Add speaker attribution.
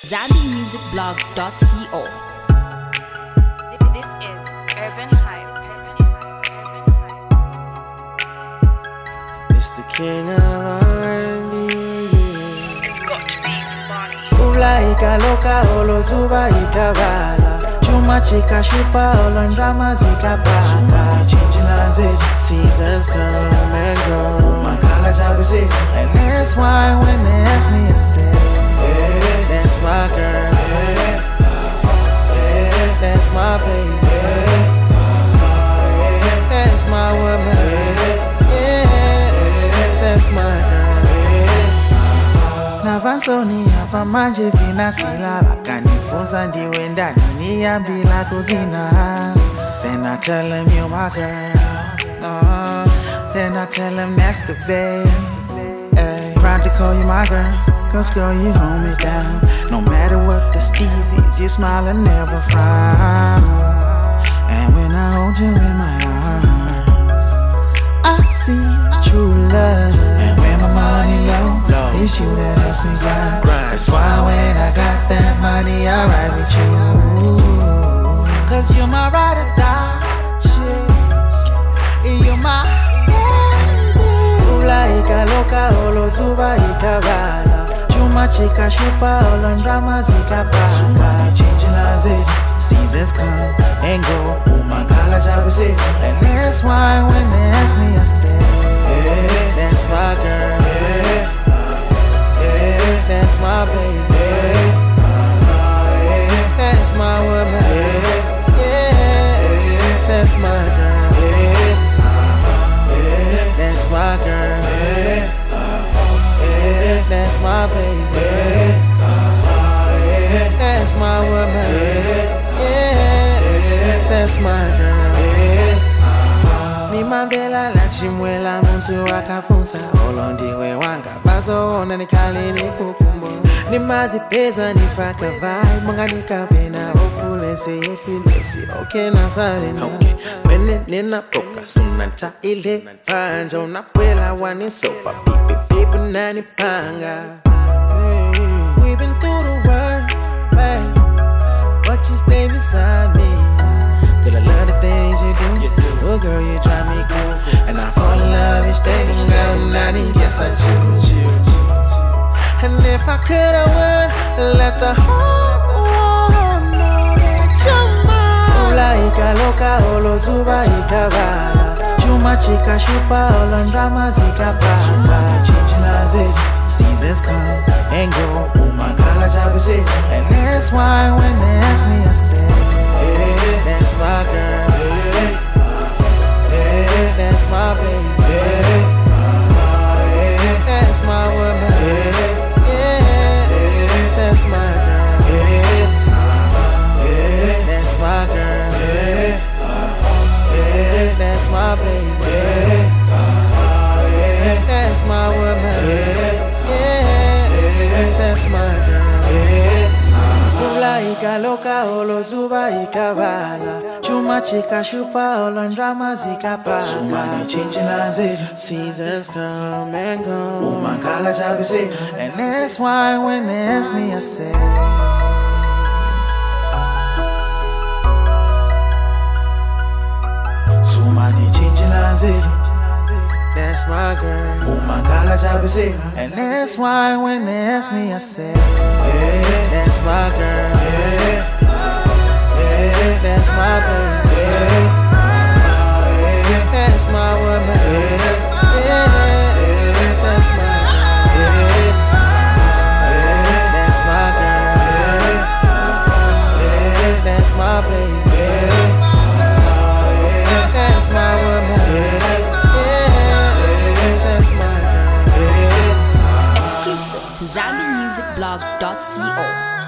Speaker 1: ZambianMusicBlog.co.
Speaker 2: This is Urban Hype.
Speaker 3: It's the king of R&B.
Speaker 2: It's got to be Bonnie.
Speaker 3: Kula ikaloka olo zuba ikavala. Chuma chika shupa olo ndrama zikapata. Somebody changing lines, seasons come and go. My college I was it, and that's why when they ask me I say, hey, that's my girl, hey, hey, that's my baby, hey, that's my woman, yes, that's my girl. Navansoni hapa manje vina sila wakanifunza ndiwe ndani niambila kuzina. Then I tell him you're my girl, then I tell him that's the babe. Ay, proud to call you my girl, cause girl you hold me down. No matter what the steez is, you smile and never frown. And when I hold you in my arms, I see true love. And when my money low, it's you that helps me grind. That's why when I got that money, I ride with you. Cause you're my ride or die chick. You're my baby. Ula ikaloka olo zuba ikavala. Chuma chika shupa olo ndrama zikapata. Somebody changing lines, seasons come and go. Oh my college I was it, and that's why when they ask me I say, hey, that's my girl, hey, hey, that's my baby, hey, that's my woman, yes, that's my girl, that's my girl, that's my baby, that's my woman, yes, that's my girl. Ni mambela la chimwela muntu wakafunza olo ndiwe wanga bazo ona nikali nikukumbo. Ni mazipeza nifaka vibe mwanga nikapena opulese yosilesi. Okay na sari na Bene nina poka sunata ile panja. Unakwela wani sopa pipi pipi nani panga. We've been through the worst, babe, but you stay beside me. Cause I love the things you do. Oh girl, you drive me cool. And I fall in love each day. Now yes I choose you. And if I could I would let the whole world know that you're mine. Ula ikaloka olo zuba ikavala. Chuma chika shupa olo ndrama zikapata. Somebody changing lines, seasons come and go. Oh my college I was it, and that's why when they ask me I say, hey, that's my girl, hey, hey, that's my baby, hey, that's my woman, yes, that's my girl, that's my girl, that's my baby, that's my woman, yes, that's my girl. Fula ikaloka olo zuba ikavala. Chuma chika shupa olo ndrama zikapata. Somebody changing lines, seasons come and go. Oh my college I be sick, and that's why when they ask me I say, somebody changing lines, that's my girl. Oh my college I be sick, and that's why when they ask me I say, hey, that's my girl, hey, hey, that's my baby, hey, that's my woman, yes, that's my girl, that's my girl, that's my baby, that's my woman, yes, that's my girl.
Speaker 1: Exclusive to ZambianMusicBlog.co.